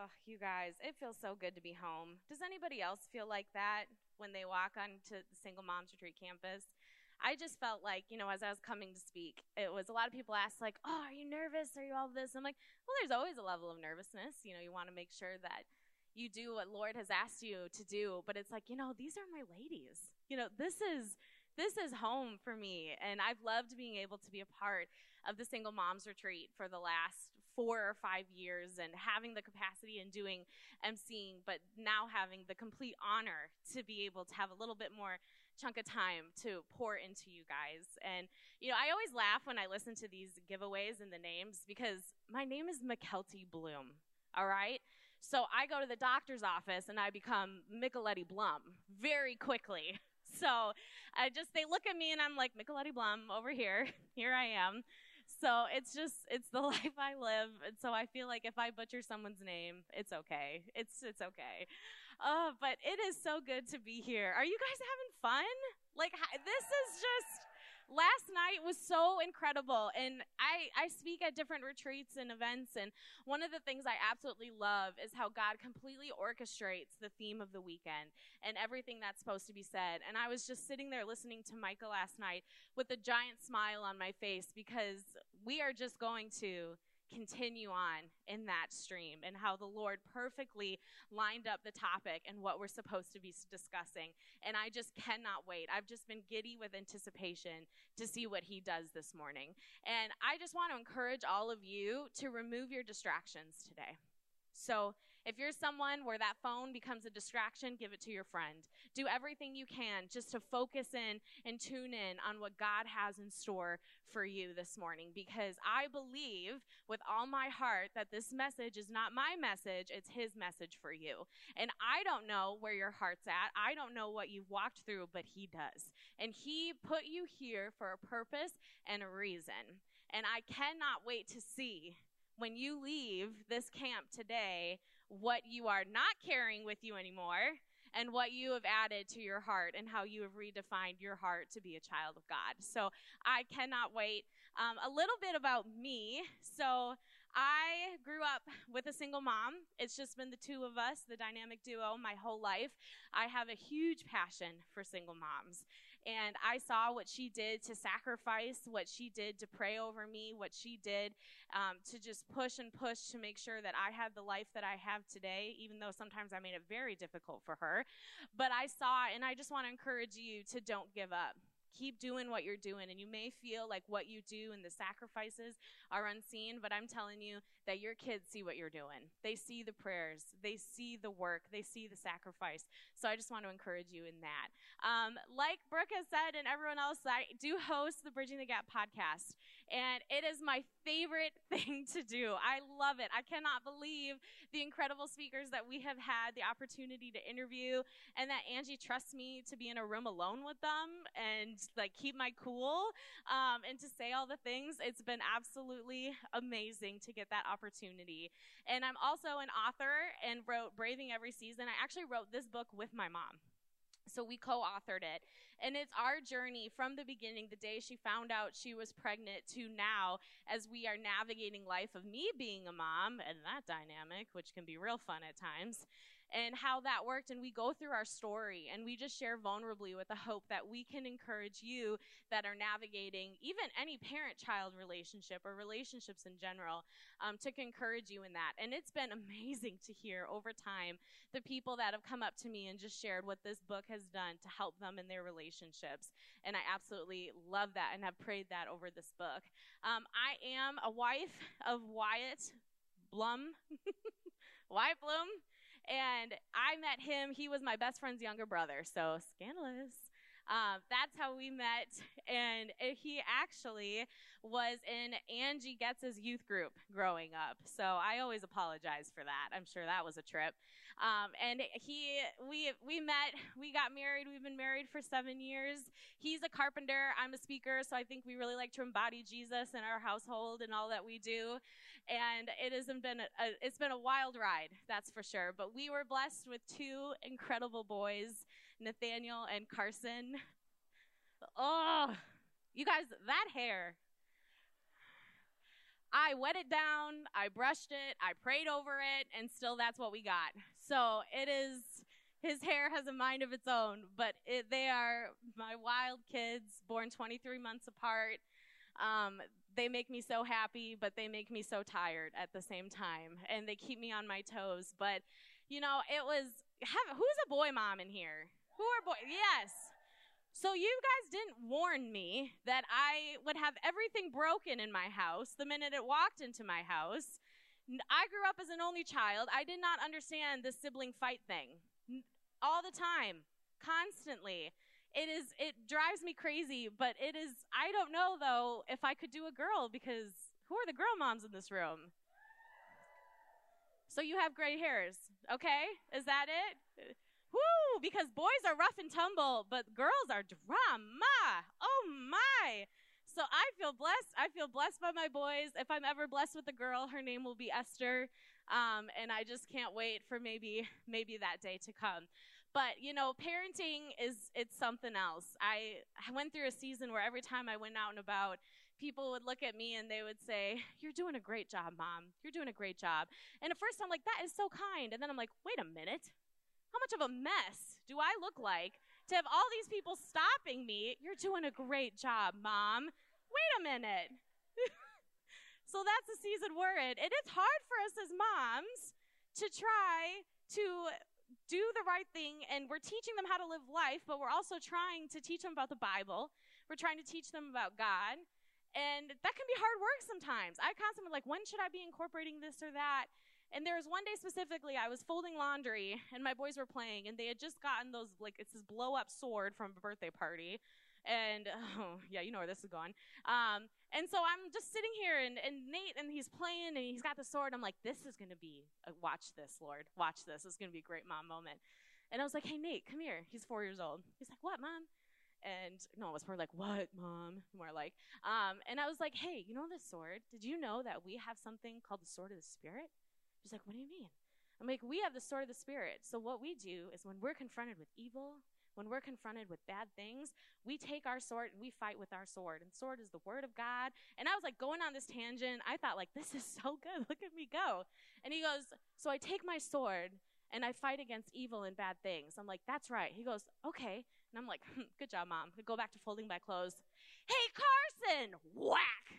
Oh, you guys, it feels so good to be home. Does anybody else feel like that when they walk onto the Single Moms Retreat campus? I just felt like, as I was coming to speak, it was a lot of people asked, like, oh, are you nervous? Are you all this? I'm like, well, there's always a level of nervousness. You want to make sure that you do what Lord has asked you to do. But it's like, these are my ladies. This is home for me. And I've loved being able to be a part of the Single Moms Retreat for the last 4 or 5 years and having the capacity and doing emceeing, but now having the complete honor to be able to have a little bit more chunk of time to pour into you guys. And, I always laugh when I listen to these giveaways and the names because my name is McKelty Bloom. All right. So I go to the doctor's office and I become Micheletti Blum very quickly. So they look at me and I'm like, Micheletti Blum over here. Here I am. So it's the life I live. And so I feel like if I butcher someone's name, it's okay. It's okay. But it is so good to be here. Are you guys having fun? This is just, last night was so incredible. And I speak at different retreats and events. And one of the things I absolutely love is how God completely orchestrates the theme of the weekend and everything that's supposed to be said. And I was just sitting there listening to Micah last night with a giant smile on my face because we are just going to continue on in that stream and how the Lord perfectly lined up the topic and what we're supposed to be discussing. And I just cannot wait. I've just been giddy with anticipation to see what he does this morning. And I just want to encourage all of you to remove your distractions today. So if you're someone where that phone becomes a distraction, give it to your friend. Do everything you can just to focus in and tune in on what God has in store for you this morning. Because I believe with all my heart that this message is not my message, it's his message for you. And I don't know where your heart's at. I don't know what you've walked through, but he does. And he put you here for a purpose and a reason. And I cannot wait to see when you leave this camp today, what you are not carrying with you anymore and what you have added to your heart and how you have redefined your heart to be a child of God. So I cannot wait. A little bit about me. So I grew up with a single mom. It's just been the two of us, the dynamic duo, my whole life. I have a huge passion for single moms. And I saw what she did to sacrifice, what she did to pray over me, what she did to just push and push to make sure that I had the life that I have today, even though sometimes I made it very difficult for her. But I saw, and I just want to encourage you to don't give up. Keep doing what you're doing. And you may feel like what you do and the sacrifices are unseen, but I'm telling you that your kids see what you're doing. They see the prayers. They see the work. They see the sacrifice. So I just want to encourage you in that. Like Brooke has said and everyone else, I do host the Bridging the Gap podcast. And it is my favorite thing to do. I love it. I cannot believe the incredible speakers that we have had the opportunity to interview and that Angie trusts me to be in a room alone with them and keep my cool and to say all the things. It's been absolutely amazing to get that opportunity. And I'm also an author and wrote Braving Every Season. I actually wrote this book with my mom. So we co-authored it. And it's our journey from the beginning, the day she found out she was pregnant to now, as we are navigating life of me being a mom and that dynamic, which can be real fun at times, and how that worked. And we go through our story and we just share vulnerably with the hope that we can encourage you that are navigating even any parent-child relationship or relationships in general, to encourage you in that. And it's been amazing to hear over time the people that have come up to me and just shared what this book has done to help them in their relationships. And I absolutely love that and have prayed that over this book. I am a wife of Wyatt Blum, Wyatt Bloom, and I met him. He was my best friend's younger brother, so scandalous. That's how we met, and he actually was in Angie Getz's youth group growing up, so I always apologize for that. I'm sure that was a trip. And we met, we got married, we've been married for 7 years. He's a carpenter, I'm a speaker, so I think we really like to embody Jesus in our household and all that we do, and it's been a wild ride, that's for sure, but we were blessed with 2 incredible boys, Nathaniel and Carson. Oh, you guys, that hair. I wet it down, I brushed it, I prayed over it, and still that's what we got. So it is, his hair has a mind of its own, but they are my wild kids, born 23 months apart. They make me so happy, but they make me so tired at the same time, and they keep me on my toes. But, you know, it was, who's a boy mom in here? Who are boy? Yes. So you guys didn't warn me that I would have everything broken in my house the minute it walked into my house. I grew up as an only child. I did not understand the sibling fight thing. All the time, constantly. It drives me crazy, but it is, I don't know though if I could do a girl, because who are the girl moms in this room? So you have gray hairs, okay? Is that it? Woo, because boys are rough and tumble, but girls are drama. Oh my. So I feel blessed. I feel blessed by my boys. If I'm ever blessed with a girl, her name will be Esther. And I just can't wait for maybe that day to come. But, you know, parenting it's something else. I went through a season where every time I went out and about, people would look at me and they would say, "You're doing a great job, Mom. You're doing a great job." And at first I'm like, that is so kind. And then I'm like, wait a minute. How much of a mess do I look like to have all these people stopping me? "You're doing a great job, Mom." Wait a minute. So that's the season we're in. And it's hard for us as moms to try to do the right thing, and we're teaching them how to live life, but we're also trying to teach them about the Bible. We're trying to teach them about God, and that can be hard work sometimes. I constantly like, when should I be incorporating this or that? And there was one day specifically, I was folding laundry, and my boys were playing, and they had just gotten those, like, it's this blow-up sword from a birthday party. And, oh, yeah, you know where this is going. And so I'm just sitting here, and Nate, and he's playing, and he's got the sword. I'm like, this is going to be, watch this, Lord. Watch this. This is going to be a great mom moment. And I was like, "Hey, Nate, come here." He's 4 years old. He's like, "What, Mom?" And no, it was more like, "What, Mom?" More like. And I was like, "Hey, you know this sword? Did you know that we have something called the sword of the Spirit?" He's like, "What do you mean?" I'm like, "We have the sword of the Spirit. So what we do is when we're confronted with evil, when we're confronted with bad things, we take our sword and we fight with our sword. And sword is the word of God." And I was like going on this tangent. I thought, like, this is so good. Look at me go. And he goes, "So I take my sword and I fight against evil and bad things." I'm like, "That's right." He goes, "Okay." And I'm like, "Good job, Mom." I go back to folding my clothes. "Hey, Carson!" Whack.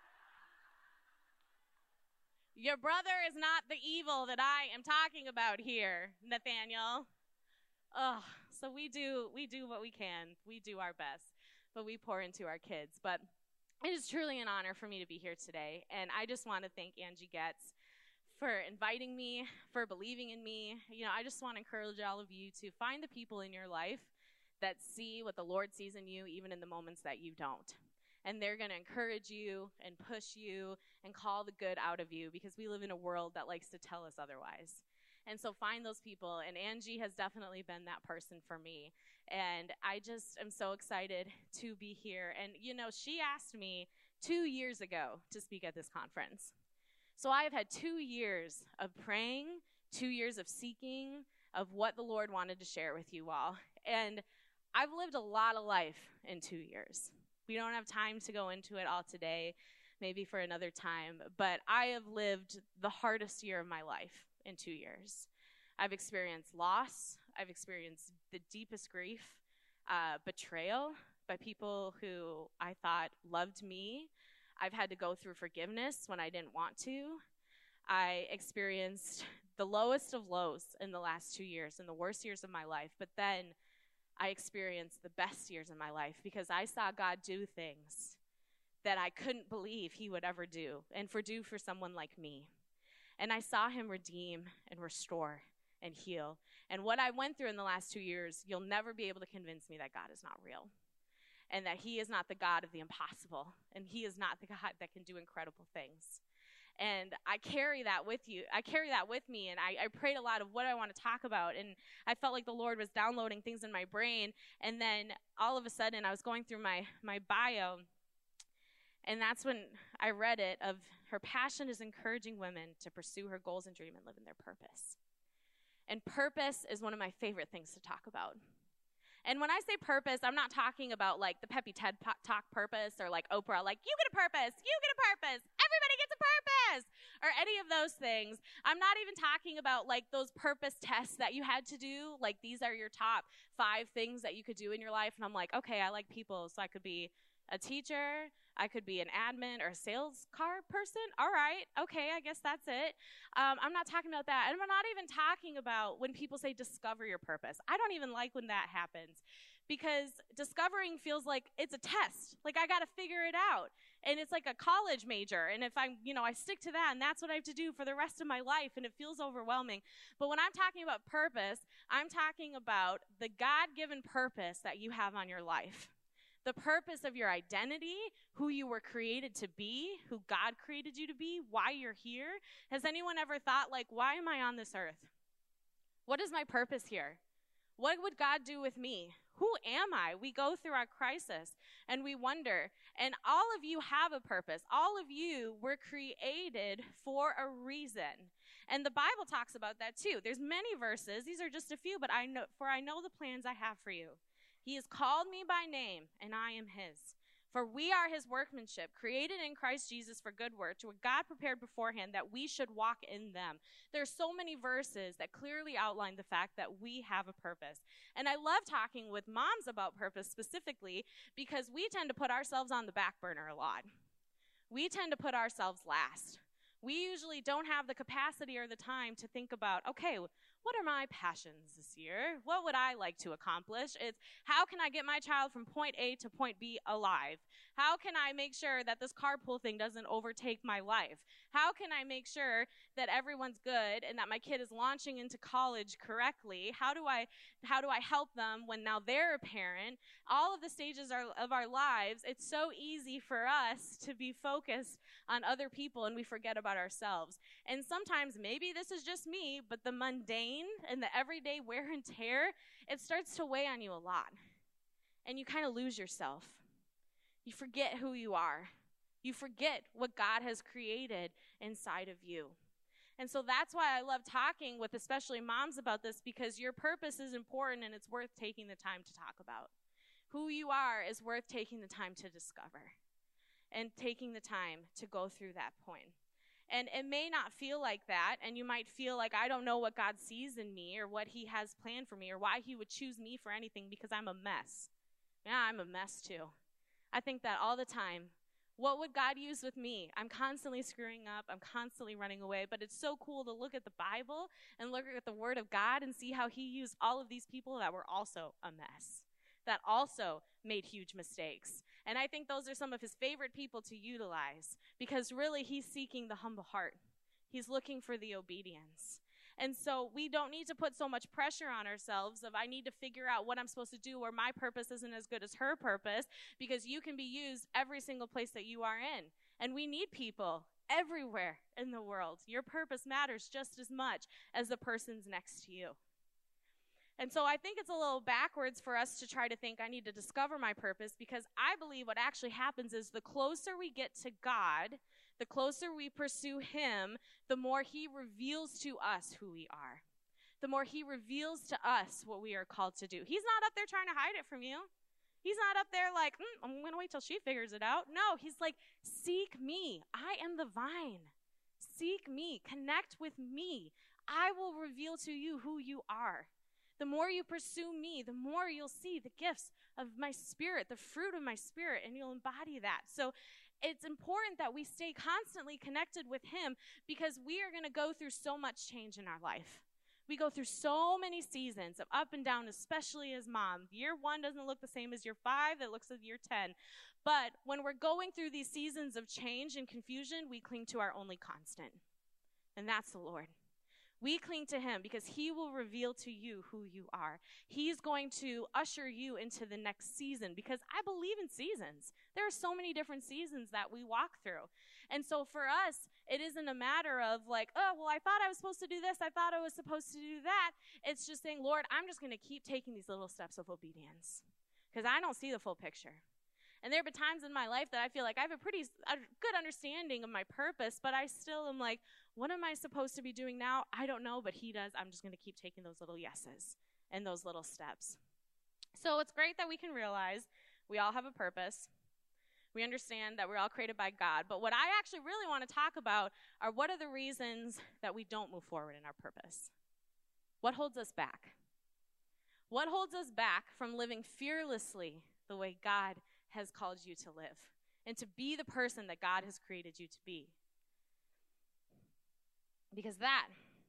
"Your brother is not the evil that I am talking about here, Nathaniel." Oh, so we do what we can. We do our best, but we pour into our kids. But it is truly an honor for me to be here today, and I just want to thank Angie Getz for inviting me, for believing in me. You know, I just want to encourage all of you to find the people in your life that see what the Lord sees in you, even in the moments that you don't. And they're going to encourage you and push you and call the good out of you, because we live in a world that likes to tell us otherwise. And so find those people, and Angie has definitely been that person for me. And I just am so excited to be here. And, you know, she asked me 2 years ago to speak at this conference. So I have had 2 years of praying, 2 years of seeking, of what the Lord wanted to share with you all. And I've lived a lot of life in 2 years. We don't have time to go into it all today, maybe for another time. But I have lived the hardest year of my life in 2 years. I've experienced loss. I've experienced the deepest grief, betrayal by people who I thought loved me. I've had to go through forgiveness when I didn't want to. I experienced the lowest of lows in the last 2 years, and the worst years of my life. But then I experienced the best years of my life, because I saw God do things that I couldn't believe he would ever do, and do for someone like me. And I saw him redeem and restore and heal. And what I went through in the last 2 years, you'll never be able to convince me that God is not real, and that he is not the God of the impossible, and he is not the God that can do incredible things. And I carry that with you. I carry that with me, and I prayed a lot of what I want to talk about, and I felt like the Lord was downloading things in my brain. And then all of a sudden, I was going through my bio, and that's when I read it of her passion is encouraging women to pursue her goals and dream and live in their purpose. And purpose is one of my favorite things to talk about. And when I say purpose, I'm not talking about like the peppy TED Talk purpose, or like Oprah, like, you get a purpose, everybody gets a purpose, or any of those things. I'm not even talking about like those purpose tests that you had to do. Like these are your top 5 things that you could do in your life. And I'm like, okay, I like people, so I could be a teacher, I could be an admin or a sales car person. All right, okay, I guess that's it. I'm not talking about that. And I'm not even talking about when people say discover your purpose. I don't even like when that happens, because discovering feels like it's a test. Like I got to figure it out. And it's like a college major. And if I stick to that, and that's what I have to do for the rest of my life, and it feels overwhelming. But when I'm talking about purpose, I'm talking about the God-given purpose that you have on your life. The purpose of your identity, who you were created to be, who God created you to be, why you're here. Has anyone ever thought, like, why am I on this earth? What is my purpose here? What would God do with me? Who am I? We go through our crisis and we wonder. And all of you have a purpose. All of you were created for a reason. And the Bible talks about that too. There's many verses. These are just a few, but I know the plans I have for you. He has called me by name, and I am his. For we are his workmanship, created in Christ Jesus for good works, which God prepared beforehand that we should walk in them. There are so many verses that clearly outline the fact that we have a purpose. And I love talking with moms about purpose specifically because we tend to put ourselves on the back burner a lot. We tend to put ourselves last. We usually don't have the capacity or the time to think about, okay, what are my passions this year? What would I like to accomplish? It's how can I get my child from point A to point B alive? How can I make sure that this carpool thing doesn't overtake my life? How can I make sure that everyone's good and that my kid is launching into college correctly? How do I help them when now they're a parent? All of the stages of our lives, it's so easy for us to be focused on other people and we forget about ourselves. And sometimes maybe this is just me, but the mundane and the everyday wear and tear, it starts to weigh on you a lot. And you kind of lose yourself. You forget who you are. You forget what God has created inside of you. And so that's why I love talking with especially moms about this, because your purpose is important and it's worth taking the time to talk about. Who you are is worth taking the time to discover and taking the time to go through that point. And it may not feel like that, and you might feel like, I don't know what God sees in me or what he has planned for me or why he would choose me for anything because I'm a mess. Yeah, I'm a mess too. I think that all the time. What would God use with me? I'm constantly screwing up. I'm constantly running away. But it's so cool to look at the Bible and look at the Word of God and see how he used all of these people that were also a mess, that also made huge mistakes. And I think those are some of his favorite people to utilize because really he's seeking the humble heart. He's looking for the obedience. And so we don't need to put so much pressure on ourselves of I need to figure out what I'm supposed to do or my purpose isn't as good as her purpose, because you can be used every single place that you are in. And we need people everywhere in the world. Your purpose matters just as much as the person's next to you. And so I think it's a little backwards for us to try to think I need to discover my purpose, because I believe what actually happens is the closer we get to God, the closer we pursue him, the more he reveals to us who we are. The more he reveals to us what we are called to do. He's not up there trying to hide it from you. He's not up there like, I'm going to wait till she figures it out. No, he's like, seek me. I am the vine. Seek me. Connect with me. I will reveal to you who you are. The more you pursue me, the more you'll see the gifts of my spirit, the fruit of my spirit, and you'll embody that. So it's important that we stay constantly connected with him, because we are going to go through so much change in our life. We go through so many seasons of up and down, especially as mom. Year 1 doesn't look the same as year 5. It looks like year 10. But when we're going through these seasons of change and confusion, we cling to our only constant, and that's the Lord. We cling to him because he will reveal to you who you are. He's going to usher you into the next season, because I believe in seasons. There are so many different seasons that we walk through. And so for us, it isn't a matter of like, oh, well, I thought I was supposed to do this. I thought I was supposed to do that. It's just saying, Lord, I'm just going to keep taking these little steps of obedience because I don't see the full picture. And there have been times in my life that I feel like I have a pretty good understanding of my purpose, but I still am like, what am I supposed to be doing now? I don't know, but he does. I'm just going to keep taking those little yeses and those little steps. So it's great that we can realize we all have a purpose. We understand that we're all created by God. But what I actually really want to talk about are what are the reasons that we don't move forward in our purpose? What holds us back? What holds us back from living fearlessly the way God has called you to live and to be the person that God has created you to be? Because that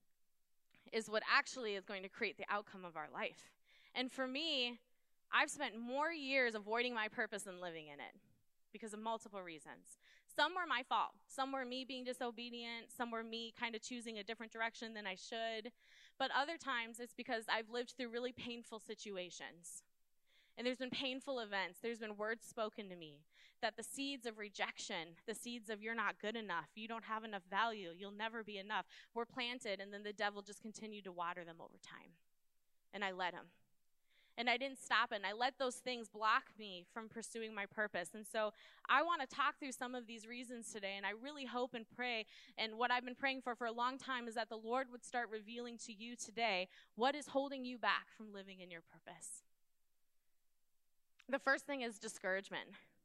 is what actually is going to create the outcome of our life. And for me, I've spent more years avoiding my purpose than living in it because of multiple reasons. Some were my fault. Some were me being disobedient. Some were me kind of choosing a different direction than I should. But other times it's because I've lived through really painful situations. And there's been painful events. There's been words spoken to me that the seeds of rejection, the seeds of you're not good enough, you don't have enough value, you'll never be enough, were planted, and then the devil just continued to water them over time. And I let him. And I didn't stop it, and I let those things block me from pursuing my purpose. And so I want to talk through some of these reasons today, and I really hope and pray, and what I've been praying for a long time is that the Lord would start revealing to you today what is holding you back from living in your purpose. The first thing is discouragement.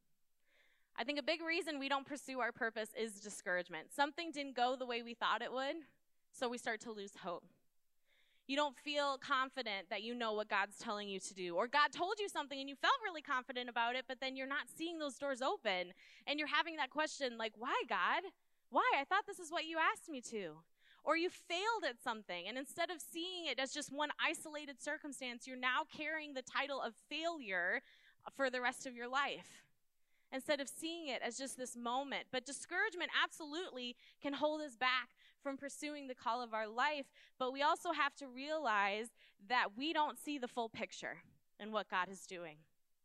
I think a big reason we don't pursue our purpose is discouragement. Something didn't go the way we thought it would, so we start to lose hope. You don't feel confident that you know what God's telling you to do. Or God told you something and you felt really confident about it, but then you're not seeing those doors open. And you're having that question like, why, God? Why? I thought this is what you asked me to. Or you failed at something, and instead of seeing it as just one isolated circumstance, you're now carrying the title of failure for the rest of your life, instead of seeing it as just this moment. But discouragement absolutely can hold us back from pursuing the call of our life, but we also have to realize that we don't see the full picture in what God is doing.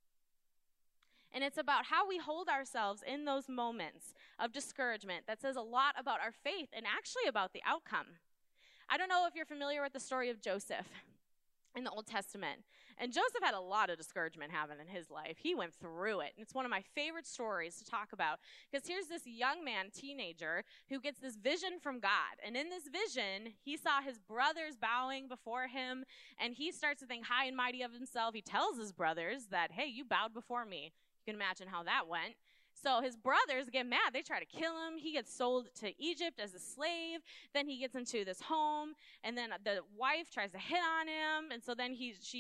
And it's about how we hold ourselves in those moments of discouragement that says a lot about our faith and actually about the outcome. I don't know if you're familiar with the story of Joseph in the Old Testament. And Joseph had a lot of discouragement happen in his life. He went through it. And it's one of my favorite stories to talk about. Because here's this young man, teenager, who gets this vision from God. And in this vision, he saw his brothers bowing before him. And he starts to think high and mighty of himself. He tells his brothers that, hey, you bowed before me. You can imagine how that went. So his brothers get mad. They try to kill him. He gets sold to Egypt as a slave. Then he gets into this home, and then the wife tries to hit on him, and so then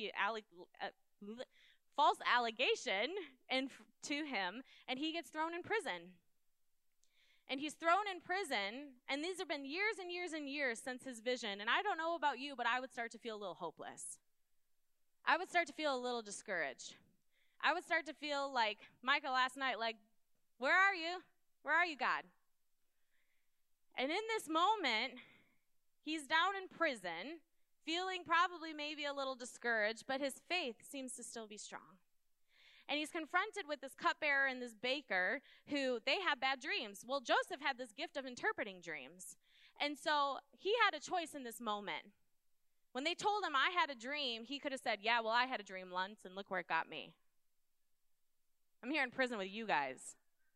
false allegation to him, and he gets thrown in prison. And he's thrown in prison, and these have been years and years and years since his vision. And I don't know about you, but I would start to feel a little hopeless. I would start to feel a little discouraged. I would start to feel like Micah last night, like, where are you? Where are you, God? And in this moment, he's down in prison, feeling probably maybe a little discouraged, but his faith seems to still be strong. And he's confronted with this cupbearer and this baker who they have bad dreams. Well, Joseph had this gift of interpreting dreams. And so he had a choice in this moment. When they told him I had a dream, he could have said, yeah, well, I had a dream once, and look where it got me. I'm here in prison with you guys.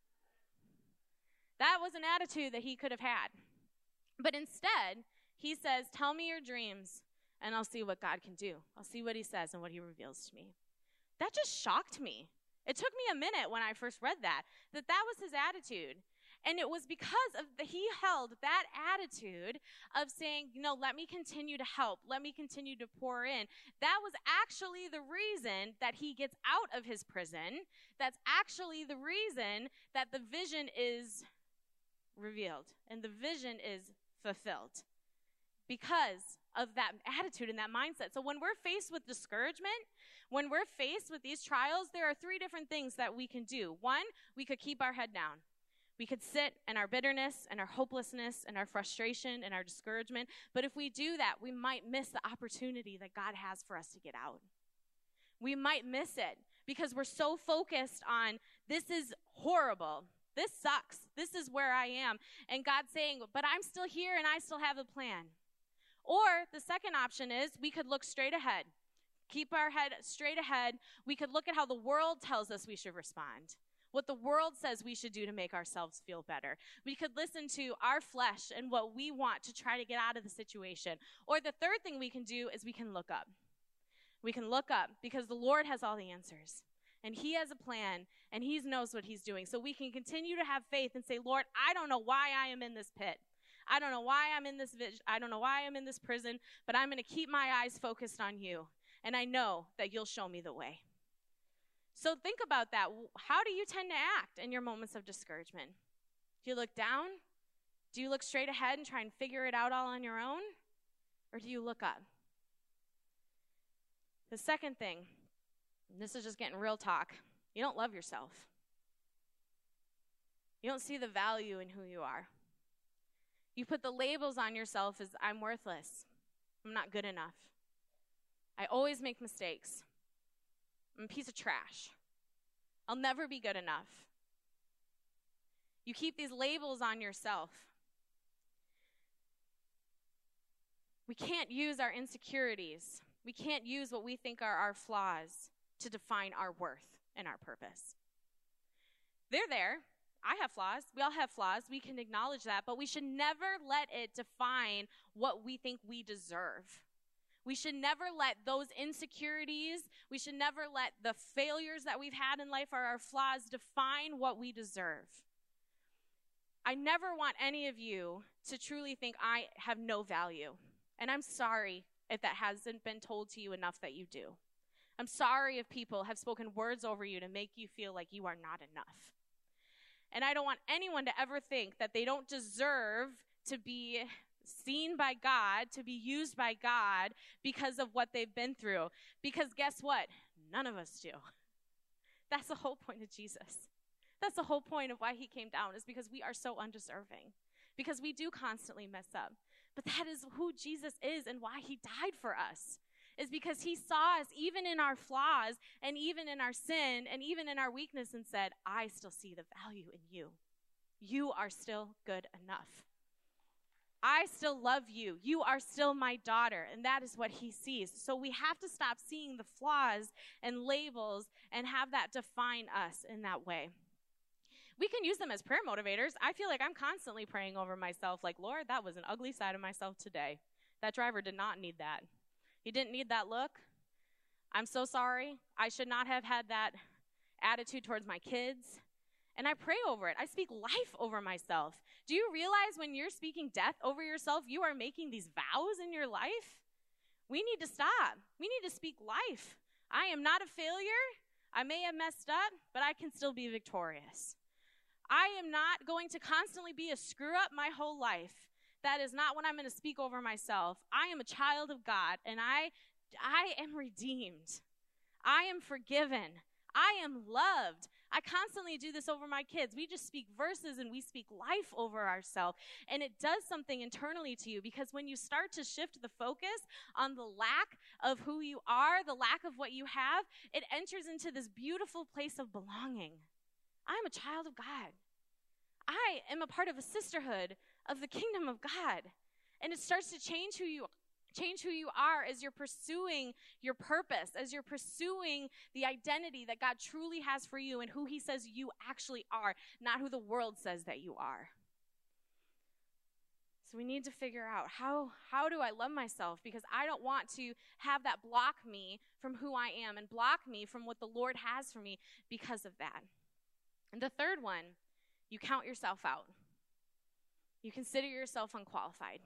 That was an attitude that he could have had. But instead, he says, tell me your dreams, and I'll see what God can do. I'll see what he says and what he reveals to me. That just shocked me. It took me a minute when I first read that was his attitude. And it was because he held that attitude of saying, let me continue to help. Let me continue to pour in. That was actually the reason that he gets out of his prison. That's actually the reason that the vision is revealed and the vision is fulfilled, because of that attitude and that mindset. So when we're faced with discouragement, when we're faced with these trials, there are three different things that we can do. One, we could keep our head down. We could sit in our bitterness and our hopelessness and our frustration and our discouragement. But if we do that, we might miss the opportunity that God has for us to get out. We might miss it because we're so focused on, this is horrible. This sucks. This is where I am. And God's saying, but I'm still here and I still have a plan. Or the second option is we could look straight ahead. Keep our head straight ahead. We could look at how the world tells us we should respond. What the world says we should do to make ourselves feel better. We could listen to our flesh and what we want to try to get out of the situation. Or the third thing we can do is we can look up. We can look up because the Lord has all the answers. and he has a plan, and he knows what he's doing. So we can continue to have faith and say, Lord, I don't know why I am in this pit. I don't know why I'm in this I don't know why I'm in this prison, but I'm going to keep my eyes focused on you, and I know that you'll show me the way. So think about that. How do you tend to act in your moments of discouragement? Do you look down? Do you look straight ahead and try and figure it out all on your own? Or do you look up? The second thing, and this is just getting real talk, you don't love yourself. You don't see the value in who you are. You put the labels on yourself as I'm worthless. I'm not good enough. I always make mistakes. I'm a piece of trash. I'll never be good enough. You keep these labels on yourself. We can't use our insecurities. We can't use what we think are our flaws to define our worth and our purpose. They're there. I have flaws. We all have flaws. We can acknowledge that, but we should never let it define what we think we deserve. We should never let those insecurities, we should never let the failures that we've had in life or our flaws define what we deserve. I never want any of you to truly think I have no value. And I'm sorry if that hasn't been told to you enough that you do. I'm sorry if people have spoken words over you to make you feel like you are not enough. And I don't want anyone to ever think that they don't deserve to be seen by God, to be used by God because of what they've been through. Because guess what? None of us do. That's the whole point of Jesus. That's the whole point of why he came down, is because we are so undeserving. Because we do constantly mess up. But that is who Jesus is and why he died for us. Is because he saw us even in our flaws and even in our sin and even in our weakness and said, I still see the value in you. You are still good enough. I still love you. You are still my daughter. And that is what he sees. So we have to stop seeing the flaws and labels and have that define us in that way. We can use them as prayer motivators. I feel like I'm constantly praying over myself like, Lord, that was an ugly side of myself today. That driver did not need that. He didn't need that look. I'm so sorry. I should not have had that attitude towards my kids. And I pray over it. I speak life over myself. Do you realize when you're speaking death over yourself, you are making these vows in your life? We need to stop. We need to speak life. I am not a failure. I may have messed up, but I can still be victorious. I am not going to constantly be a screw up my whole life. That is not what I'm going to speak over myself. I am a child of God, and I am redeemed. I am forgiven. I am loved. I constantly do this over my kids. We just speak verses and we speak life over ourselves. And it does something internally to you, because when you start to shift the focus on the lack of who you are, the lack of what you have, it enters into this beautiful place of belonging. I am a child of God. I am a part of a sisterhood of the kingdom of God. And it starts to change who you are as you're pursuing your purpose, as you're pursuing the identity that God truly has for you and who he says you actually are, not who the world says that you are. So we need to figure out how do I love myself, because I don't want to have that block me from who I am and block me from what the Lord has for me because of that. And the third one, you count yourself out. You consider yourself unqualified.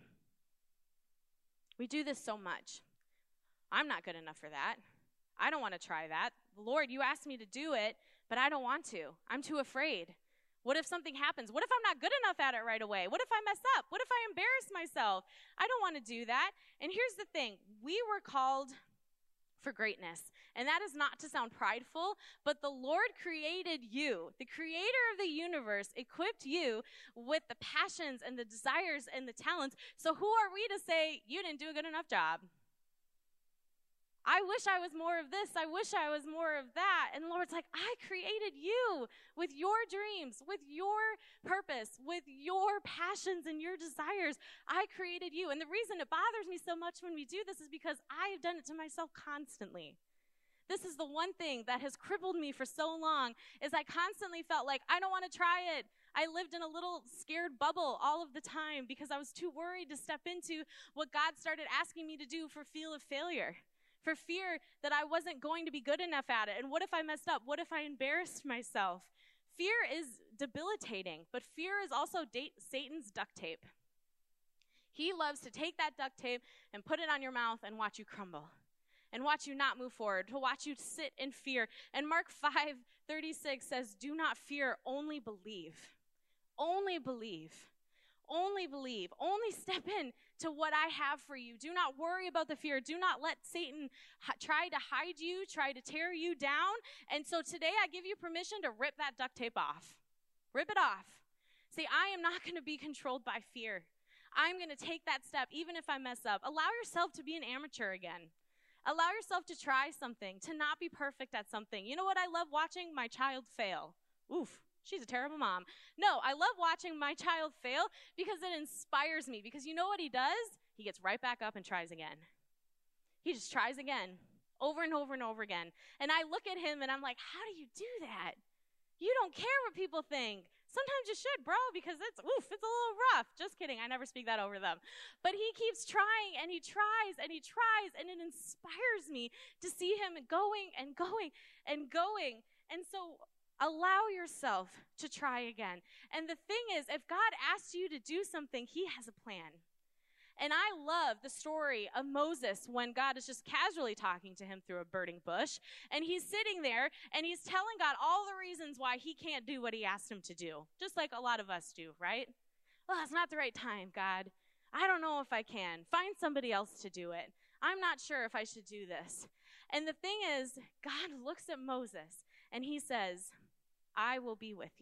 We do this so much. I'm not good enough for that. I don't want to try that. Lord, you asked me to do it, but I don't want to. I'm too afraid. What if something happens? What if I'm not good enough at it right away? What if I mess up? What if I embarrass myself? I don't want to do that. And here's the thing. We were called for greatness. And that is not to sound prideful, but the Lord created you. The creator of the universe equipped you with the passions and the desires and the talents. So who are we to say, you didn't do a good enough job? I wish I was more of this. I wish I was more of that. And the Lord's like, I created you with your dreams, with your purpose, with your passions and your desires. I created you. And the reason it bothers me so much when we do this is because I have done it to myself constantly. This is the one thing that has crippled me for so long, is I constantly felt like I don't want to try it. I lived in a little scared bubble all of the time because I was too worried to step into what God started asking me to do for fear of failure. for fear that I wasn't going to be good enough at it. And what if I messed up? What if I embarrassed myself? Fear is debilitating, but fear is also Satan's duct tape. He loves to take that duct tape and put it on your mouth and watch you crumble and watch you not move forward, to watch you sit in fear. And Mark 5:36 says, do not fear, only believe. Only believe. Only believe. Only step in to what I have for you. Do not worry about the fear. Do not let Satan try to hide you, try to tear you down. And so today I give you permission to rip that duct tape off. Rip it off. See, I am not going to be controlled by fear. I'm going to take that step even if I mess up. Allow yourself to be an amateur again. Allow yourself to try something, to not be perfect at something. You know what I love watching? My child fail. Oof. She's a terrible mom. No, I love watching my child fail because it inspires me. Because you know what he does? He gets right back up and tries again. He just tries again, over and over and over again. And I look at him and I'm like, how do you do that? You don't care what people think. Sometimes you should, bro, because it's a little rough. Just kidding. I never speak that over them. But he keeps trying, and he tries, and he tries, and it inspires me to see him going and going and going. And so allow yourself to try again. And the thing is, if God asks you to do something, he has a plan. And I love the story of Moses when God is just casually talking to him through a burning bush. And he's sitting there, and he's telling God all the reasons why he can't do what he asked him to do. Just like a lot of us do, right? Well, it's not the right time, God. I don't know if I can. Find somebody else to do it. I'm not sure if I should do this. And the thing is, God looks at Moses, and he says, I will be with you.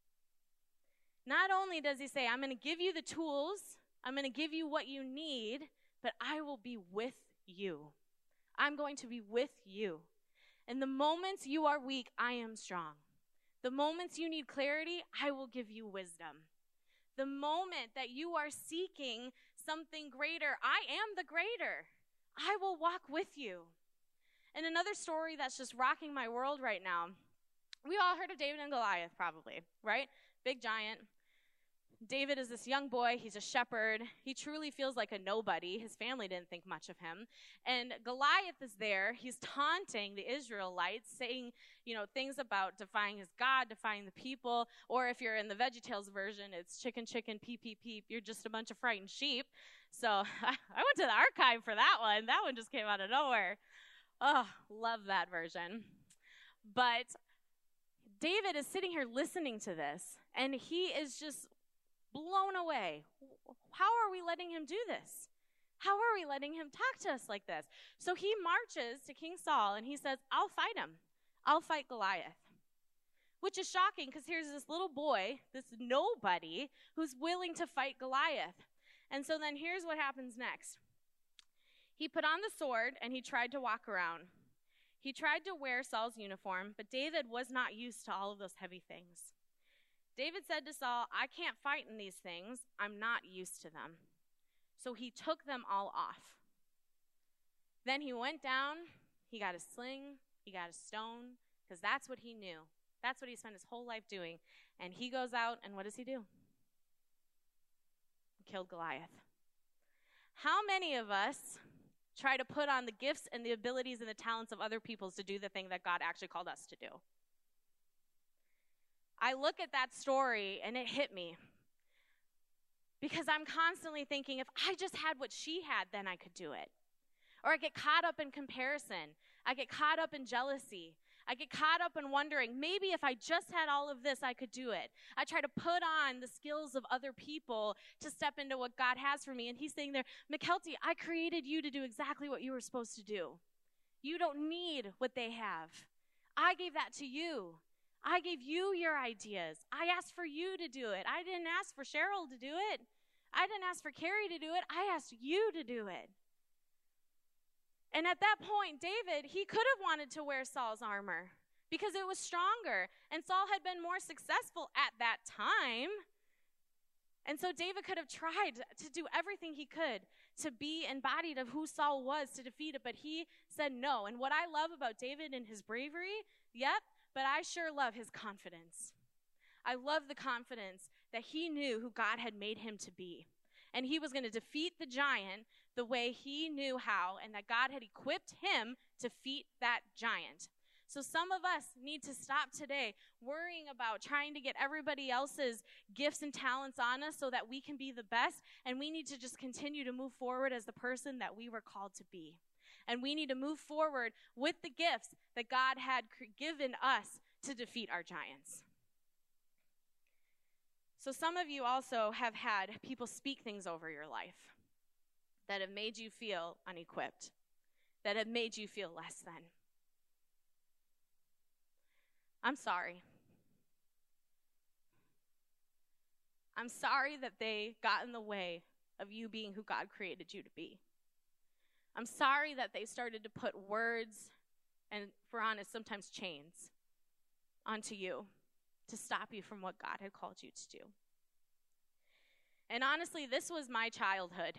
Not only does he say, I'm going to give you the tools, I'm going to give you what you need, but I will be with you. I'm going to be with you. In the moments you are weak, I am strong. The moments you need clarity, I will give you wisdom. The moment that you are seeking something greater, I am the greater. I will walk with you. And another story that's just rocking my world right now, we all heard of David and Goliath probably, right? Big giant. David is this young boy. He's a shepherd. He truly feels like a nobody. His family didn't think much of him. And Goliath is there. He's taunting the Israelites, saying, things about defying his God, defying the people. Or if you're in the VeggieTales version, it's chicken, chicken, peep, peep, peep. You're just a bunch of frightened sheep. So I went to the archive for that one. That one just came out of nowhere. Oh, love that version. But David is sitting here listening to this, and he is just blown away. How are we letting him do this? How are we letting him talk to us like this? So he marches to King Saul, and he says, I'll fight him. I'll fight Goliath. Which is shocking, because here's this little boy, this nobody, who's willing to fight Goliath. And so then here's what happens next. He put on the sword, and he tried to walk around. He tried to wear Saul's uniform, but David was not used to all of those heavy things. David said to Saul, I can't fight in these things. I'm not used to them. So he took them all off. Then he went down, he got a sling, he got a stone, because that's what he knew. That's what he spent his whole life doing. And he goes out, and what does he do? He killed Goliath. How many of us try to put on the gifts and the abilities and the talents of other people to do the thing that God actually called us to do? I look at that story and it hit me because I'm constantly thinking, if I just had what she had, then I could do it. Or I get caught up in comparison. I get caught up in jealousy. I get caught up in wondering, maybe if I just had all of this, I could do it. I try to put on the skills of other people to step into what God has for me. And he's saying there, McKelty, I created you to do exactly what you were supposed to do. You don't need what they have. I gave that to you. I gave you your ideas. I asked for you to do it. I didn't ask for Cheryl to do it. I didn't ask for Carrie to do it. I asked you to do it. And at that point, David, he could have wanted to wear Saul's armor because it was stronger. And Saul had been more successful at that time. And so David could have tried to do everything he could to be embodied of who Saul was, to defeat it. But he said no. And what I love about David and his bravery, but I sure love his confidence. I love the confidence that he knew who God had made him to be. And he was going to defeat the giant the way he knew how, and that God had equipped him to defeat that giant. So some of us need to stop today worrying about trying to get everybody else's gifts and talents on us so that we can be the best, and we need to just continue to move forward as the person that we were called to be. And we need to move forward with the gifts that God had given us to defeat our giants. So some of you also have had people speak things over your life that have made you feel unequipped, that have made you feel less than. I'm sorry. I'm sorry that they got in the way of you being who God created you to be. I'm sorry that they started to put words, and for honest, sometimes chains, onto you to stop you from what God had called you to do. And honestly, this was my childhood.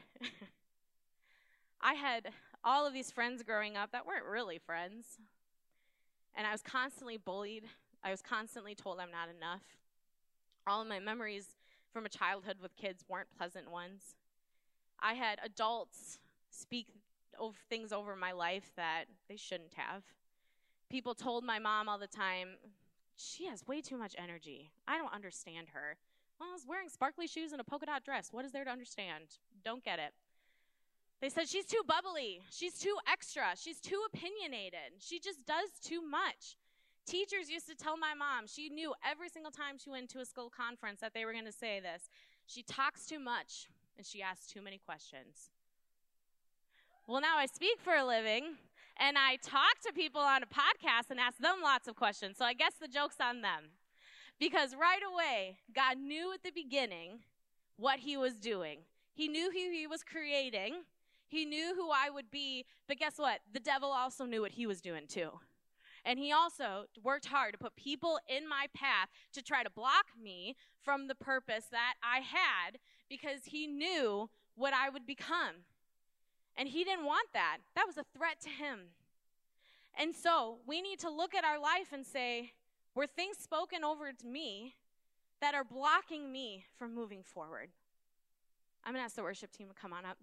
I had all of these friends growing up that weren't really friends. And I was constantly bullied. I was constantly told I'm not enough. All of my memories from a childhood with kids weren't pleasant ones. I had adults speak things over my life that they shouldn't have. People told my mom all the time, she has way too much energy. I don't understand her. Well, I was wearing sparkly shoes and a polka dot dress. What is there to understand? Don't get it. They said, she's too bubbly. She's too extra. She's too opinionated. She just does too much. Teachers used to tell my mom, she knew every single time she went to a school conference that they were going to say this. She talks too much, and she asks too many questions. Well, now I speak for a living, and I talk to people on a podcast and ask them lots of questions, so I guess the joke's on them. Because right away, God knew at the beginning what he was doing. He knew who he was creating. He knew who I would be, but guess what? The devil also knew what he was doing too. And he also worked hard to put people in my path to try to block me from the purpose that I had, because he knew what I would become. And he didn't want that. That was a threat to him. And so we need to look at our life and say, were things spoken over to me that are blocking me from moving forward? I'm going to ask the worship team to come on up.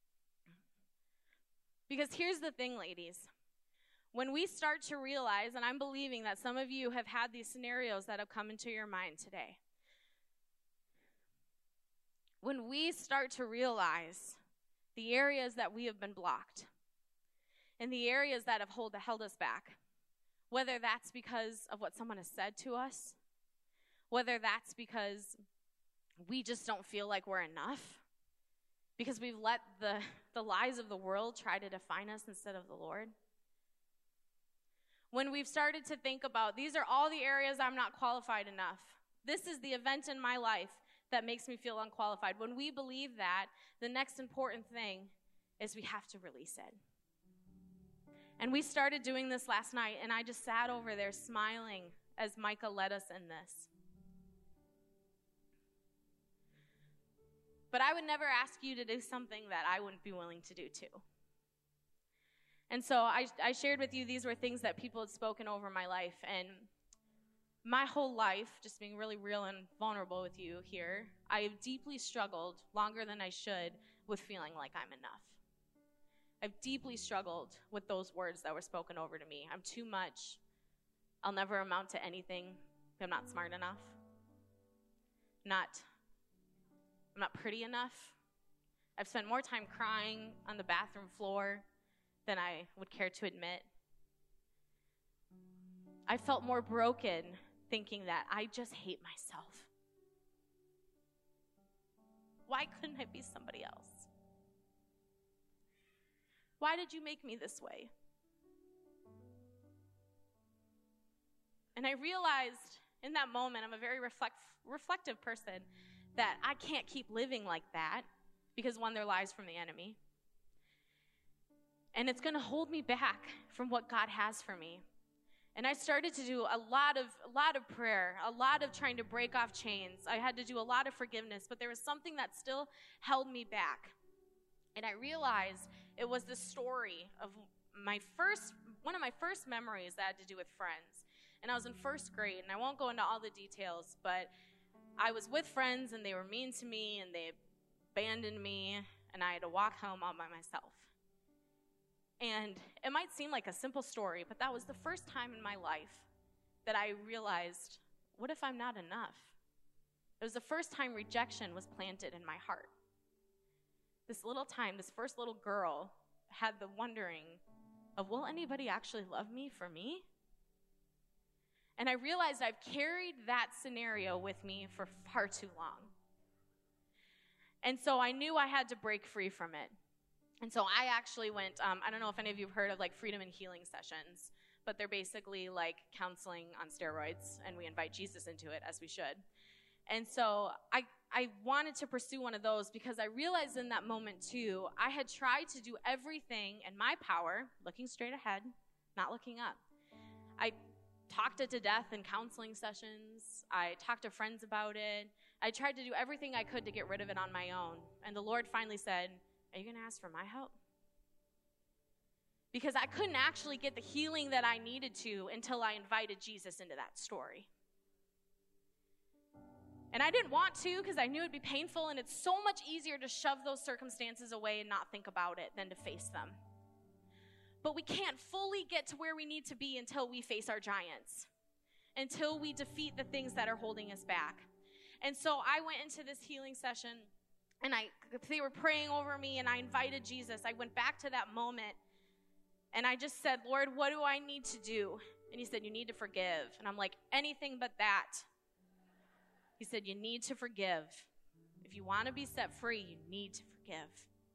Because here's the thing, ladies. When we start to realize, and I'm believing that some of you have had these scenarios that have come into your mind today. When we start to realize the areas that we have been blocked and the areas that have held us back, whether that's because of what someone has said to us, whether that's because we just don't feel like we're enough, because we've let the lies of the world try to define us instead of the Lord. When we've started to think about, these are all the areas I'm not qualified enough. This is the event in my life that makes me feel unqualified. When we believe that, the next important thing is we have to release it. And we started doing this last night, and I just sat over there smiling as Micah led us in this. But I would never ask you to do something that I wouldn't be willing to do too. And so I shared with you, these were things that people had spoken over my life. And my whole life, just being really real and vulnerable with you here, I have deeply struggled, longer than I should, with feeling like I'm enough. I've deeply struggled with those words that were spoken over to me. I'm too much. I'll never amount to anything. I'm not smart enough. I'm not pretty enough. I've spent more time crying on the bathroom floor than I would care to admit. I felt more broken thinking that I just hate myself. Why couldn't I be somebody else? Why did you make me this way? And I realized in that moment, I'm a very reflective person, that I can't keep living like that because, one, they're lies from the enemy. And it's going to hold me back from what God has for me. And I started to do a lot of prayer, a lot of trying to break off chains. I had to do a lot of forgiveness, but there was something that still held me back. And I realized it was the story of one of my first memories that had to do with friends. And I was in first grade, and I won't go into all the details, but I was with friends, and they were mean to me, and they abandoned me, and I had to walk home all by myself. And it might seem like a simple story, but that was the first time in my life that I realized, what if I'm not enough? It was the first time rejection was planted in my heart. This first little girl had the wondering of, will anybody actually love me for me? And I realized I've carried that scenario with me for far too long. And so I knew I had to break free from it. And so I actually went, I don't know if any of you have heard of like freedom and healing sessions, but they're basically like counseling on steroids, and we invite Jesus into it, as we should. And so I wanted to pursue one of those because I realized in that moment too, I had tried to do everything in my power, looking straight ahead, not looking up. I talked it to death in counseling sessions. I talked to friends about it. I tried to do everything I could to get rid of it on my own. And the Lord finally said, are you going to ask for my help? Because I couldn't actually get the healing that I needed to until I invited Jesus into that story. And I didn't want to because I knew it'd be painful, and it's so much easier to shove those circumstances away and not think about it than to face them. But we can't fully get to where we need to be until we face our giants, until we defeat the things that are holding us back. And so I went into this healing session, and they were praying over me, and I invited Jesus. I went back to that moment, and I just said, Lord, what do I need to do? And he said, you need to forgive. And I'm like, anything but that. He said, you need to forgive. If you want to be set free, you need to forgive.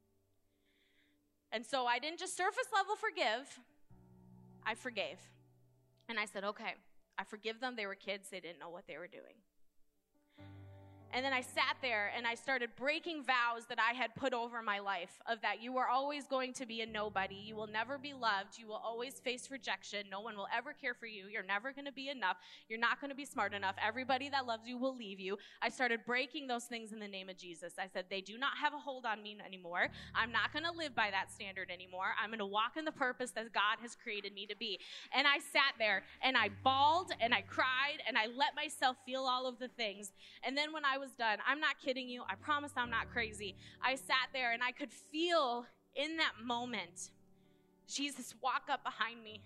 And so I didn't just surface level forgive. I forgave. And I said, okay, I forgive them. They were kids. They didn't know what they were doing. And then I sat there and I started breaking vows that I had put over my life, of that you are always going to be a nobody. You will never be loved. You will always face rejection. No one will ever care for you. You're never going to be enough. You're not going to be smart enough. Everybody that loves you will leave you. I started breaking those things in the name of Jesus. I said, they do not have a hold on me anymore. I'm not going to live by that standard anymore. I'm going to walk in the purpose that God has created me to be. And I sat there and I bawled and I cried and I let myself feel all of the things. And then when I was done, I'm not kidding you, I promise I'm not crazy, I sat there and I could feel in that moment Jesus walk up behind me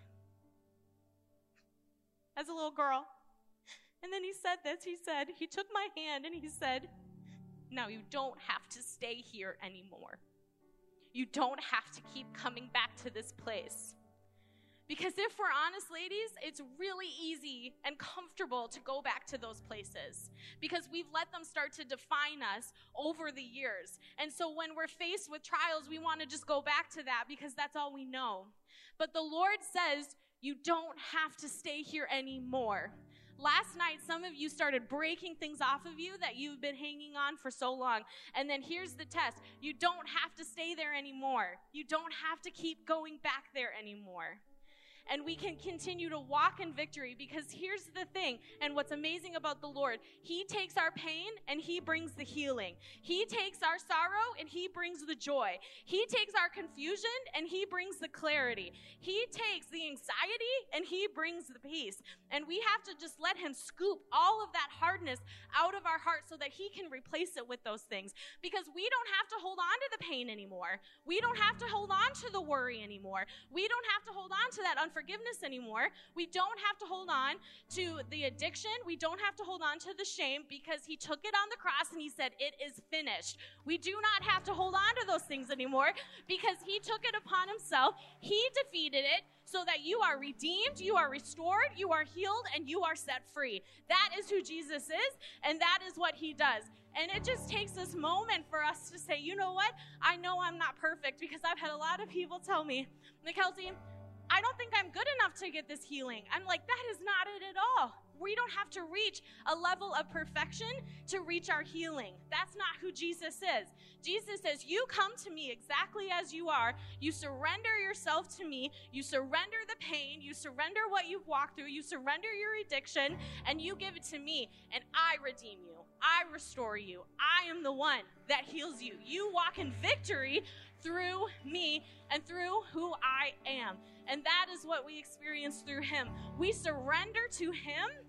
as a little girl. And then he said this, he took my hand and he said, now you don't have to stay here anymore. You don't have to keep coming back to this place. Because if we're honest, ladies, it's really easy and comfortable to go back to those places because we've let them start to define us over the years. And so when we're faced with trials, we want to just go back to that because that's all we know. But the Lord says, you don't have to stay here anymore. Last night, some of you started breaking things off of you that you've been hanging on for so long. And then here's the test. You don't have to stay there anymore. You don't have to keep going back there anymore. And we can continue to walk in victory because here's the thing, and what's amazing about the Lord, he takes our pain and he brings the healing. He takes our sorrow and he brings the joy. He takes our confusion and he brings the clarity. He takes the anxiety and he brings the peace. And we have to just let him scoop all of that hardness out of our heart so that he can replace it with those things. Because we don't have to hold on to the pain anymore. We don't have to hold on to the worry anymore. We don't have to hold on to that unforgiveness anymore. We don't have to hold on to the addiction. We don't have to hold on to the shame because he took it on the cross and he said, it is finished. We do not have to hold on to those things anymore because he took it upon himself. He defeated it so that you are redeemed, you are restored, you are healed, and you are set free. That is who Jesus is, and that is what he does. And it just takes this moment for us to say, you know what? I know I'm not perfect because I've had a lot of people tell me, Kelsey, I don't think I'm good enough to get this healing. I'm like, that is not it at all. We don't have to reach a level of perfection to reach our healing. That's not who Jesus is. Jesus says, you come to me exactly as you are. You surrender yourself to me. You surrender the pain. You surrender what you've walked through. You surrender your addiction, and you give it to me, and I redeem you. I restore you. I am the one that heals you. You walk in victory through me and through who I am. And that is what we experience through him. We surrender to him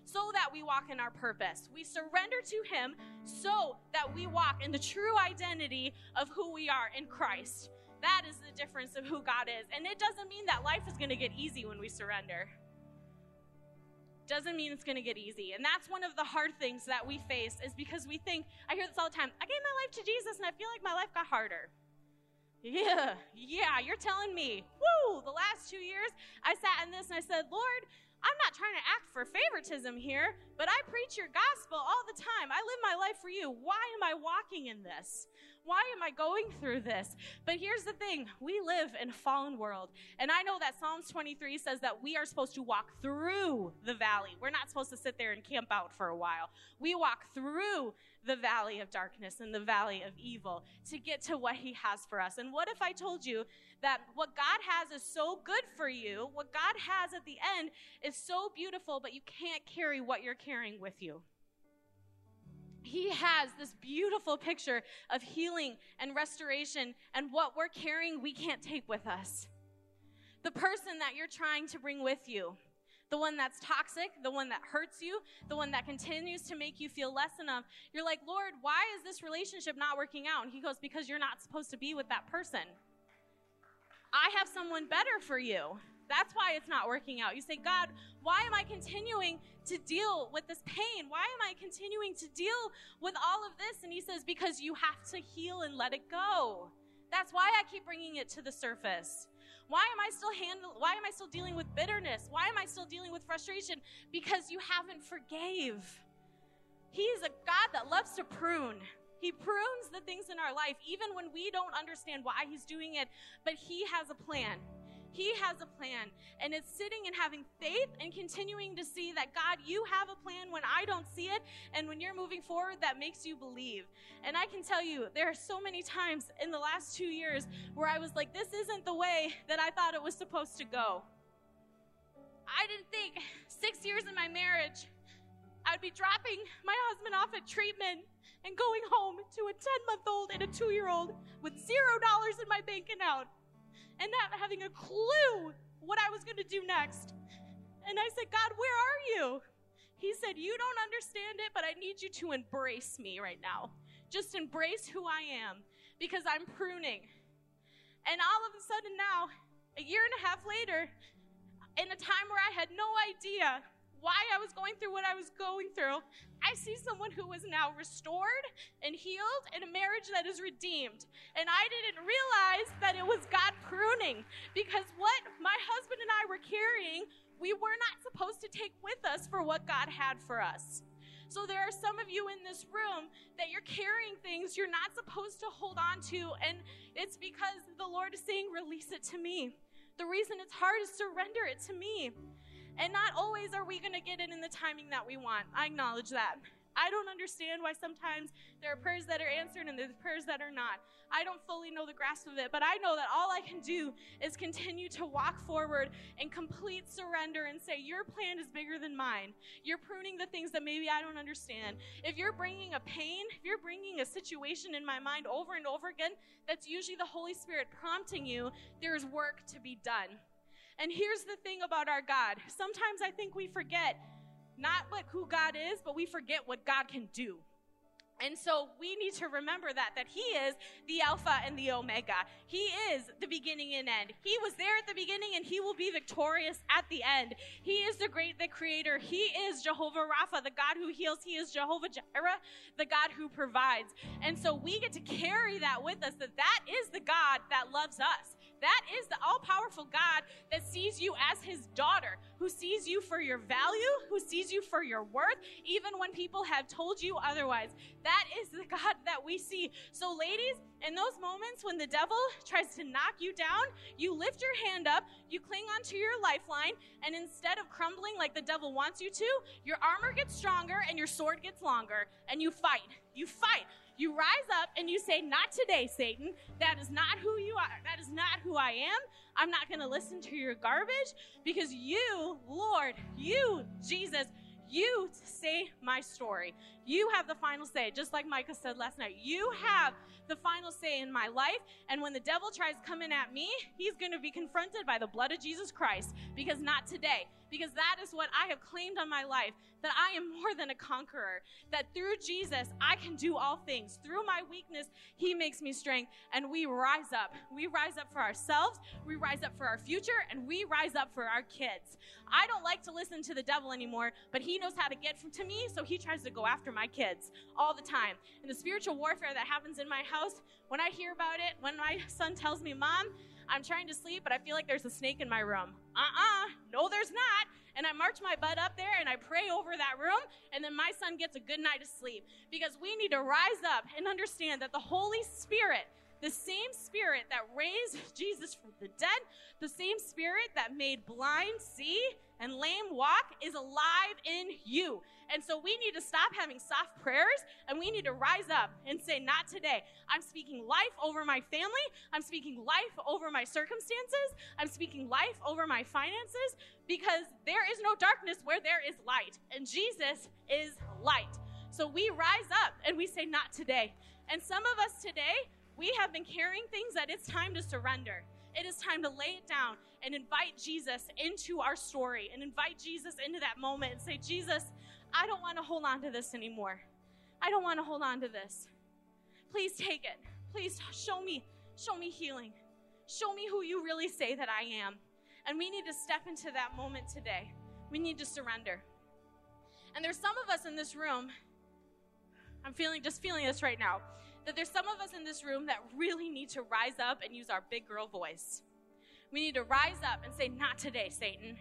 so that we walk in our purpose. We surrender to him so that we walk in the true identity of who we are in Christ. That is the difference of who God is. And it doesn't mean that life is going to get easy when we surrender. Doesn't mean it's going to get easy. And that's one of the hard things that we face, is because we think, I hear this all the time, I gave my life to Jesus and I feel like my life got harder. Yeah, you're telling me. Woo, the last 2 years I sat in this and I said, Lord, I'm not trying to act for favoritism here, but I preach your gospel all the time. I live my life for you. Why am I walking in this? Why am I going through this? But here's the thing. We live in a fallen world. And I know that Psalms 23 says that we are supposed to walk through the valley. We're not supposed to sit there and camp out for a while. We walk through the valley of darkness and the valley of evil to get to what he has for us. And what if I told you that what God has is so good for you, what God has at the end is so beautiful, but you can't carry what you're carrying with you? He has this beautiful picture of healing and restoration, and what we're carrying, we can't take with us. The person that you're trying to bring with you, the one that's toxic, the one that hurts you, the one that continues to make you feel less enough, you're like, Lord, why is this relationship not working out? And he goes, because you're not supposed to be with that person. I have someone better for you. That's why it's not working out. You say, God, why am I continuing to deal with this pain? Why am I continuing to deal with all of this? And he says, because you have to heal and let it go. That's why I keep bringing it to the surface. Why am I still dealing with bitterness? Why am I still dealing with frustration? Because you haven't forgave. He is a God that loves to prune. He prunes the things in our life, even when we don't understand why he's doing it, but he has a plan. He has a plan, and it's sitting and having faith and continuing to see that, God, you have a plan when I don't see it, and when you're moving forward, that makes you believe. And I can tell you, there are so many times in the last 2 years where I was like, this isn't the way that I thought it was supposed to go. I didn't think 6 years in my marriage, I'd be dropping my husband off at treatment and going home to a 10-month-old and a 2-year-old with $0 in my bank account, and not having a clue what I was going to do next. And I said, God, where are you? He said, you don't understand it, but I need you to embrace me right now. Just embrace who I am, because I'm pruning. And all of a sudden now, a year and a half later, in a time where I had no idea why I was going through what I was going through, I see someone who is now restored and healed in a marriage that is redeemed. And I didn't realize that it was God pruning, because what my husband and I were carrying, we were not supposed to take with us for what God had for us. So there are some of you in this room that you're carrying things you're not supposed to hold on to, and it's because the Lord is saying, release it to me. The reason it's hard is surrender it to me. And not always are we going to get it in the timing that we want. I acknowledge that. I don't understand why sometimes there are prayers that are answered and there's prayers that are not. I don't fully know the grasp of it, but I know that all I can do is continue to walk forward in complete surrender and say, your plan is bigger than mine. You're pruning the things that maybe I don't understand. If you're bringing a pain, if you're bringing a situation in my mind over and over again, that's usually the Holy Spirit prompting you. There's work to be done. And here's the thing about our God. Sometimes I think we forget not who God is, but we forget what God can do. And so we need to remember that he is the Alpha and the Omega. He is the beginning and end. He was there at the beginning, and he will be victorious at the end. He is the creator. He is Jehovah Rapha, the God who heals. He is Jehovah Jireh, the God who provides. And so we get to carry that with us, that is the God that loves us. That is the all-powerful God that sees you as his daughter, who sees you for your value, who sees you for your worth, even when people have told you otherwise. That is the God that we see. So ladies, in those moments when the devil tries to knock you down, you lift your hand up, you cling onto your lifeline, and instead of crumbling like the devil wants you to, your armor gets stronger and your sword gets longer, and you fight. You fight. You rise up and you say, not today, Satan. That is not who you are. That is not who I am. I'm not going to listen to your garbage, because you, Lord, you, Jesus, you say my story. You have the final say, just like Micah said last night. You have the final say in my life, and when the devil tries coming at me, he's going to be confronted by the blood of Jesus Christ, because not today. Because that is what I have claimed on my life, that I am more than a conqueror, that through Jesus, I can do all things. Through my weakness, he makes me strength, and we rise up. We rise up for ourselves, we rise up for our future, and we rise up for our kids. I don't like to listen to the devil anymore, but he knows how to get to me, so he tries to go after my kids all the time. And the spiritual warfare that happens in my house, when I hear about it, when my son tells me, Mom, I'm trying to sleep, but I feel like there's a snake in my room. No, there's not. And I march my butt up there and I pray over that room, and then my son gets a good night of sleep. Because we need to rise up and understand that the Holy Spirit, the same Spirit that raised Jesus from the dead, the same Spirit that made blind see and lame walk, is alive in you. And so we need to stop having soft prayers, and we need to rise up and say, not today. I'm speaking life over my family. I'm speaking life over my circumstances. I'm speaking life over my finances, because there is no darkness where there is light, and Jesus is light. So we rise up and we say, not today. And some of us today, we have been carrying things that it's time to surrender. It is time to lay it down and invite Jesus into our story, and invite Jesus into that moment and say, Jesus, I don't want to hold on to this anymore. I don't want to hold on to this. Please take it. Please show me healing. Show me who you really say that I am. And we need to step into that moment today. We need to surrender. And there's some of us in this room, I'm feeling this right now, that there's some of us in this room that really need to rise up and use our big girl voice. We need to rise up and say, not today, Satan.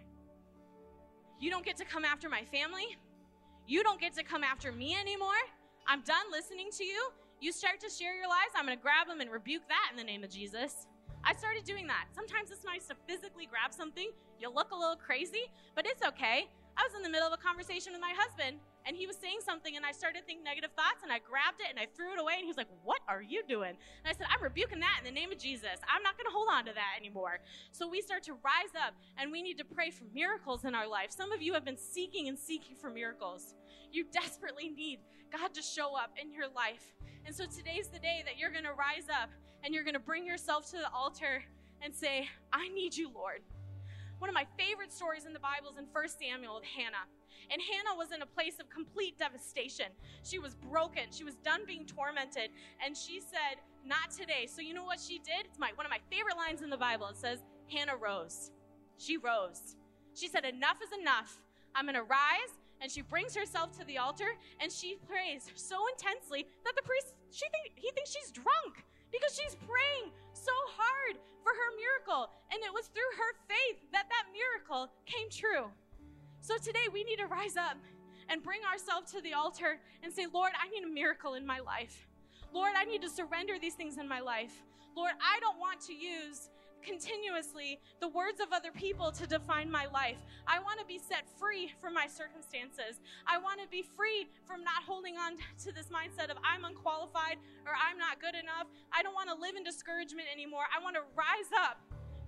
You don't get to come after my family. You don't get to come after me anymore. I'm done listening to you. You start to share your lies, I'm going to grab them and rebuke that in the name of Jesus. I started doing that. Sometimes it's nice to physically grab something. You look a little crazy, but it's okay. I was in the middle of a conversation with my husband, and he was saying something, and I started thinking negative thoughts, and I grabbed it, and I threw it away, and he was like, what are you doing? And I said, I'm rebuking that in the name of Jesus. I'm not going to hold on to that anymore. So we start to rise up, and we need to pray for miracles in our life. Some of you have been seeking for miracles. You desperately need God to show up in your life. And so today's the day that you're going to rise up, and you're going to bring yourself to the altar and say, I need you, Lord. One of my favorite stories in the Bible is in 1 Samuel with Hannah. And Hannah was in a place of complete devastation. She was broken. She was done being tormented. And she said, not today. So you know what she did? It's one of my favorite lines in the Bible. It says, Hannah rose. She rose. She said, enough is enough. I'm going to rise. And she brings herself to the altar, and she prays so intensely that the priest, he thinks she's drunk, because she's praying so hard for her miracle. And it was through her faith that miracle came true. So today we need to rise up and bring ourselves to the altar and say, Lord, I need a miracle in my life. Lord, I need to surrender these things in my life. Lord, I don't want to use continuously the words of other people to define my life. I want to be set free from my circumstances. I want to be free from not holding on to this mindset of I'm unqualified or I'm not good enough. I don't want to live in discouragement anymore. I want to rise up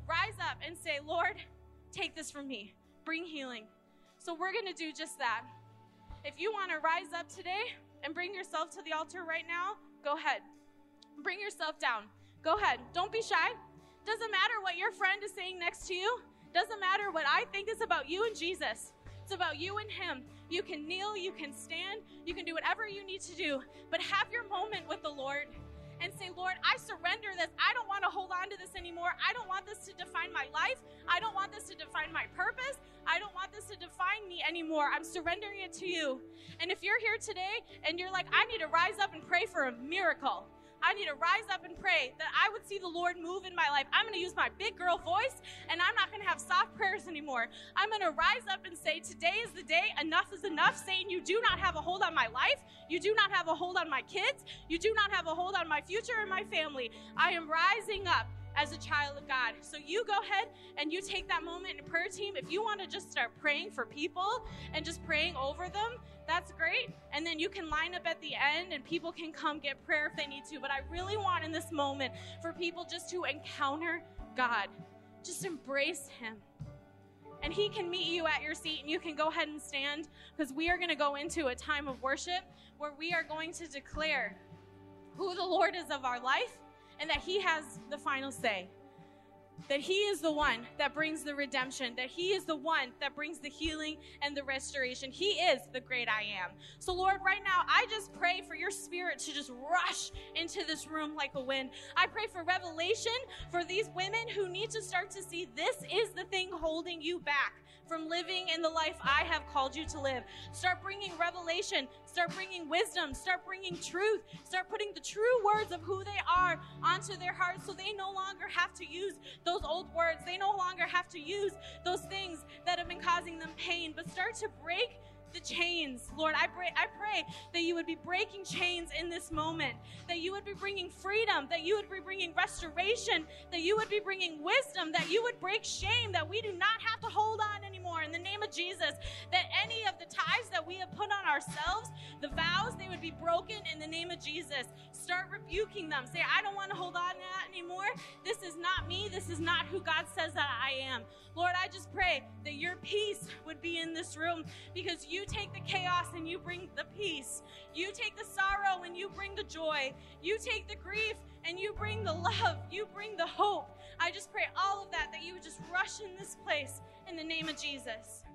and say, Lord, take this from me. Bring healing. So we're going to do just that. If you want to rise up today and bring yourself to the altar right now, go ahead. Bring yourself down. Go ahead. Don't be shy. Doesn't matter what your friend is saying next to you. Doesn't matter what I think. Is about you and Jesus. It's about you and him. You can kneel, you can stand, you can do whatever you need to do, but have your moment with the Lord and say, Lord, I surrender this. I don't want to hold on to this anymore. I don't want this to define my life. I don't want this to define my purpose. I don't want this to define me anymore. I'm surrendering it to you. And if you're here today and you're like, I need to rise up and pray for a miracle. I need to rise up and pray that I would see the Lord move in my life. I'm going to use my big girl voice, and I'm not going to have soft prayers anymore. I'm going to rise up and say, today is the day. Enough is enough. Satan, you do not have a hold on my life. You do not have a hold on my kids. You do not have a hold on my future and my family. I am rising up as a child of God. So you go ahead and you take that moment in prayer team. If you want to just start praying for people and just praying over them, that's great. And then you can line up at the end and people can come get prayer if they need to. But I really want in this moment for people just to encounter God. Just embrace him. And he can meet you at your seat, and you can go ahead and stand, because we are going to go into a time of worship where we are going to declare who the Lord is of our life and that he has the final say. that he is the one that brings the redemption, that he is the one that brings the healing and the restoration. He is the great I am. So Lord, right now, I just pray for your spirit to just rush into this room like a wind. I pray for revelation for these women who need to start to see this is the thing holding you back from living in the life I have called you to live. Start bringing revelation, start bringing wisdom, start bringing truth, start putting the true words of who they are onto their hearts so they no longer have to use those old words. They no longer have to use those things that have been causing them pain, but start to break the chains. Lord, I pray that you would be breaking chains in this moment, that you would be bringing freedom, that you would be bringing restoration, that you would be bringing wisdom, that you would break shame, that we do not have to hold on anymore in the name of Jesus, that any of the ties that we have put on ourselves, the vows, they would be broken in the name of Jesus. Start rebuking them. Say, I don't want to hold on to that anymore. This is not me. This is not who God says that I am. Lord, I just pray that your peace would be in this room, because you take the chaos and you bring the peace. You take the sorrow and you bring the joy. You take the grief and you bring the love. You bring the hope. I just pray all of that you would just rush in this place in the name of Jesus.